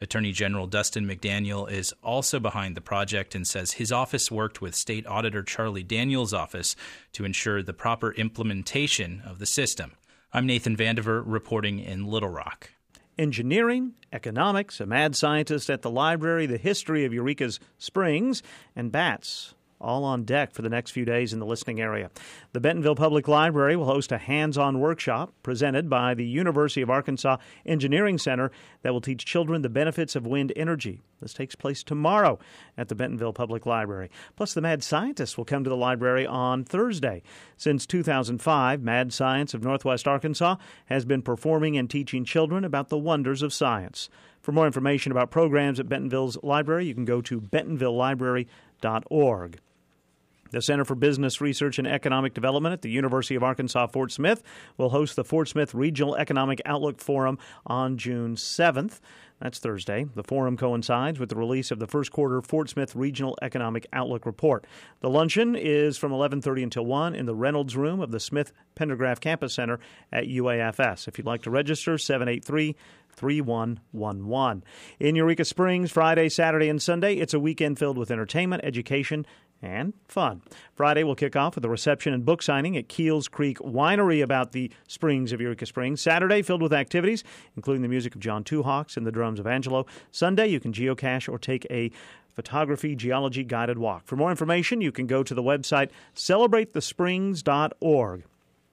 Speaker 18: Attorney General Dustin McDaniel is also behind the project and says his office worked with State Auditor Charlie Daniels' office to ensure the proper implementation of the system. I'm Nathan Vandiver reporting in Little Rock.
Speaker 1: Engineering, economics, a mad scientist at the library, the history of Eureka's Springs, and bats, all on deck for the next few days in the listening area. The Bentonville Public Library will host a hands-on workshop presented by the University of Arkansas Engineering Center that will teach children the benefits of wind energy. This takes place tomorrow at the Bentonville Public Library. Plus, the Mad Scientist will come to the library on Thursday. Since two thousand five, Mad Science of Northwest Arkansas has been performing and teaching children about the wonders of science. For more information about programs at Bentonville's library, you can go to bentonville library dot org. The Center for Business Research and Economic Development at the University of Arkansas Fort Smith will host the Fort Smith Regional Economic Outlook Forum on June seventh. That's Thursday. The forum coincides with the release of the first quarter Fort Smith Regional Economic Outlook Report. The luncheon is from eleven thirty until one in the Reynolds Room of the Smith Pendergraft Campus Center at U A F S. If you'd like to register, seven eight three, three one one one. In Eureka Springs, Friday, Saturday, and Sunday, it's a weekend filled with entertainment, education, and fun. Friday will kick off with a reception and book signing at Keels Creek Winery about the Springs of Eureka Springs. Saturday, filled with activities, including the music of John Two Hawks and the drums of Angelo. Sunday, you can geocache or take a photography geology guided walk. For more information, you can go to the website celebrate the springs dot org.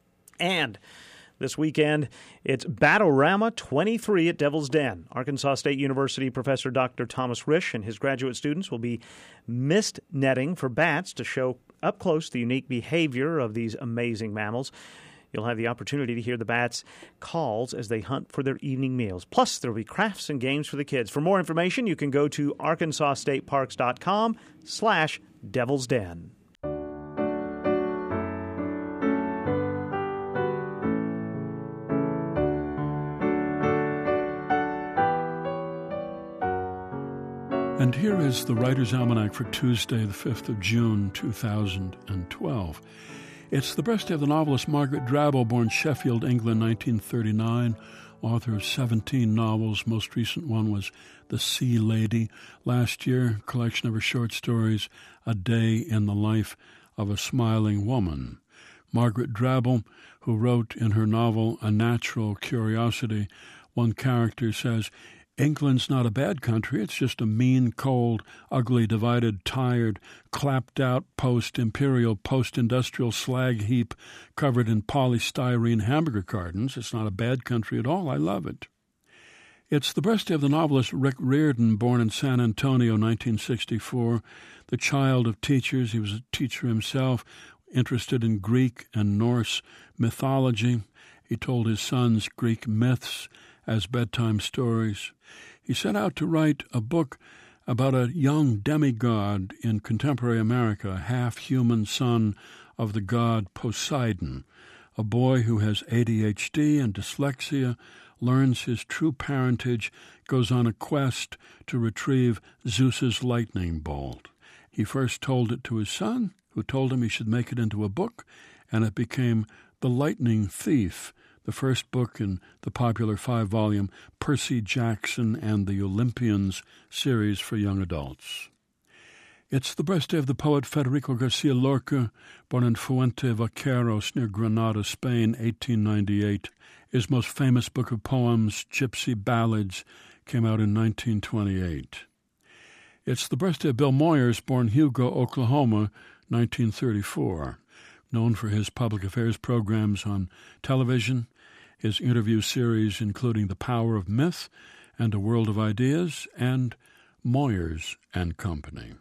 Speaker 1: And this weekend, it's Battle-Rama twenty-three at Devil's Den. Arkansas State University professor Doctor Thomas Risch and his graduate students will be mist netting for bats to show up close the unique behavior of these amazing mammals. You'll have the opportunity to hear the bats' calls as they hunt for their evening meals. Plus, there will be crafts and games for the kids. For more information, you can go to arkansas state parks dot com slash Devil's Den.
Speaker 2: And here is the Writer's Almanac for Tuesday, the fifth of June, two thousand twelve. It's the birthday of the novelist Margaret Drabble, born Sheffield, England, nineteen thirty-nine, author of seventeen novels. Most recent one was The Sea Lady. Last year, collection of her short stories, A Day in the Life of a Smiling Woman. Margaret Drabble, who wrote in her novel A Natural Curiosity, one character says, England's not a bad country. It's just a mean, cold, ugly, divided, tired, clapped-out, post-imperial, post-industrial slag heap covered in polystyrene hamburger cartons. It's not a bad country at all. I love it. It's the birthday of the novelist Rick Riordan, born in San Antonio, nineteen sixty-four. The child of teachers, he was a teacher himself, interested in Greek and Norse mythology. He told his sons Greek myths as bedtime stories. He set out to write a book about a young demigod in contemporary America, a half-human son of the god Poseidon. A boy who has A D H D and dyslexia, learns his true parentage, goes on a quest to retrieve Zeus's lightning bolt. He first told it to his son, who told him he should make it into a book, and it became The Lightning Thief, the first book in the popular five-volume Percy Jackson and the Olympians series for young adults. It's the birthday of the poet Federico Garcia Lorca, born in Fuente Vaqueros near Granada, Spain, eighteen ninety-eight. His most famous book of poems, Gypsy Ballads, came out in nineteen twenty-eight. It's the birthday of Bill Moyers, born Hugo, Oklahoma, nineteen thirty-four. Known for his public affairs programs on television, his interview series including The Power of Myth and A World of Ideas, and Moyers and Company.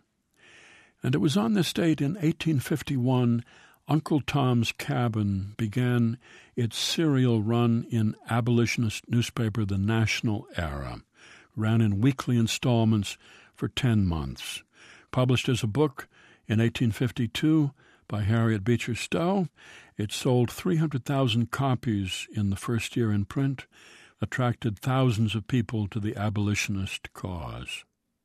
Speaker 2: And it was on this date in eighteen fifty-one, Uncle Tom's Cabin began its serial run in abolitionist newspaper The National Era. Ran in weekly installments for ten months. Published as a book in eighteen fifty-two by Harriet Beecher Stowe, it sold three hundred thousand copies in the first year in print, attracted thousands of people to the abolitionist cause.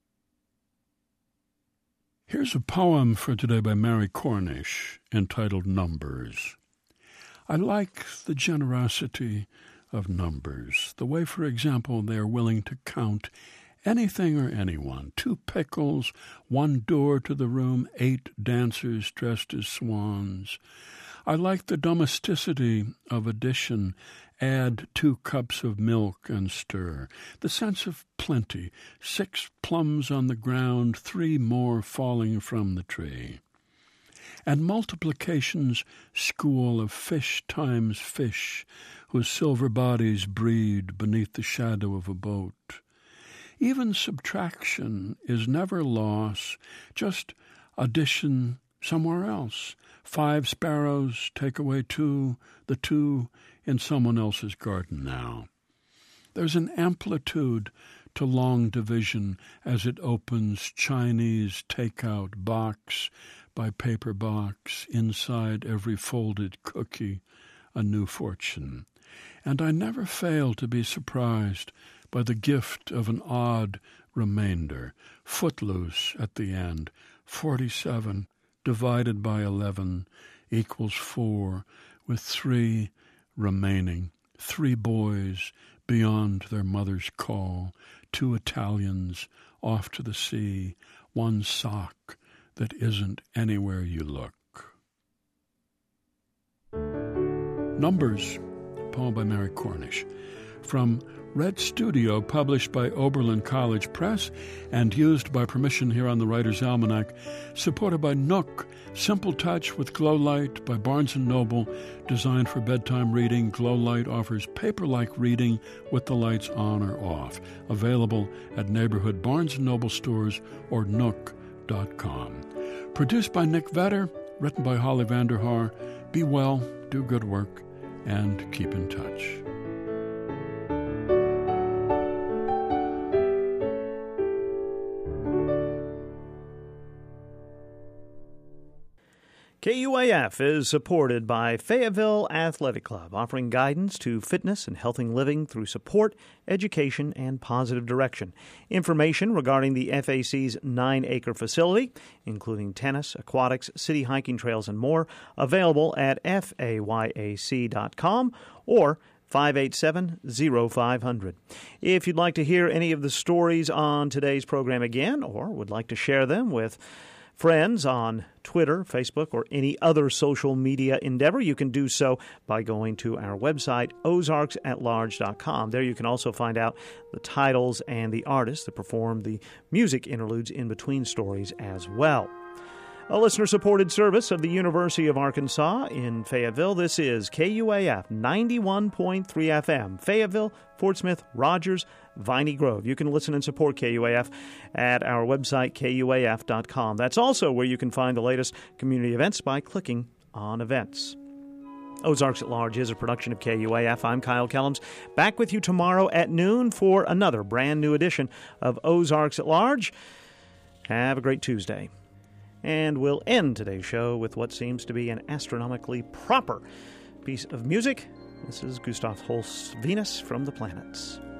Speaker 2: Here's a poem for today by Mary Cornish, entitled Numbers. I like the generosity of numbers, the way, for example, they are willing to count anything or anyone. Two pickles, one door to the room, eight dancers dressed as swans. I like the domesticity of addition. Add two cups of milk and stir. The sense of plenty. Six plums on the ground, three more falling from the tree. And multiplication's school of fish times fish, whose silver bodies breed beneath the shadow of a boat. Even subtraction is never loss, just addition somewhere else. Five sparrows take away two, the two in someone else's garden now. There's an amplitude to long division as it opens Chinese takeout box by paper box, inside every folded cookie a new fortune. And I never fail to be surprised by the gift of an odd remainder, footloose at the end. Forty-seven divided by eleven equals four, with three remaining. Three boys beyond their mother's call, two Italians off to the sea, one sock that isn't anywhere you look. Numbers, a poem by Mary Cornish, from Red Studio, published by Oberlin College Press and used by permission here on the Writer's Almanac, supported by Nook, Simple Touch with Glow Light by Barnes and Noble, designed for bedtime reading. Glow Light offers paper-like reading with the lights on or off. Available at neighborhood Barnes and Noble stores or nook dot com. Produced by Nick Vetter, written by Holly Vanderhaar. Be well, do good work, and keep in touch.
Speaker 1: K U A F is supported by Fayetteville Athletic Club, offering guidance to fitness and healthy living through support, education, and positive direction. Information regarding the F A C's nine-acre facility, including tennis, aquatics, city hiking trails, and more, available at F A Y A C dot com or five eight seven, oh five hundred. If you'd like to hear any of the stories on today's program again, or would like to share them with friends on Twitter, Facebook, or any other social media endeavor, you can do so by going to our website, ozarks at large dot com. There you can also find out the titles and the artists that perform the music interludes in between stories as well. A listener-supported service of the University of Arkansas in Fayetteville. This is K U A F ninety-one point three F M, Fayetteville, Fort Smith, Rogers, Viney Grove. You can listen and support K U A F at our website, K U A F dot com. That's also where you can find the latest community events by clicking on events. Ozarks at Large is a production of K U A F. I'm Kyle Kellums, back with you tomorrow at noon for another brand new edition of Ozarks at Large. Have a great Tuesday. And we'll end today's show with what seems to be an astronomically proper piece of music. This is Gustav Holst's Venus from the Planets.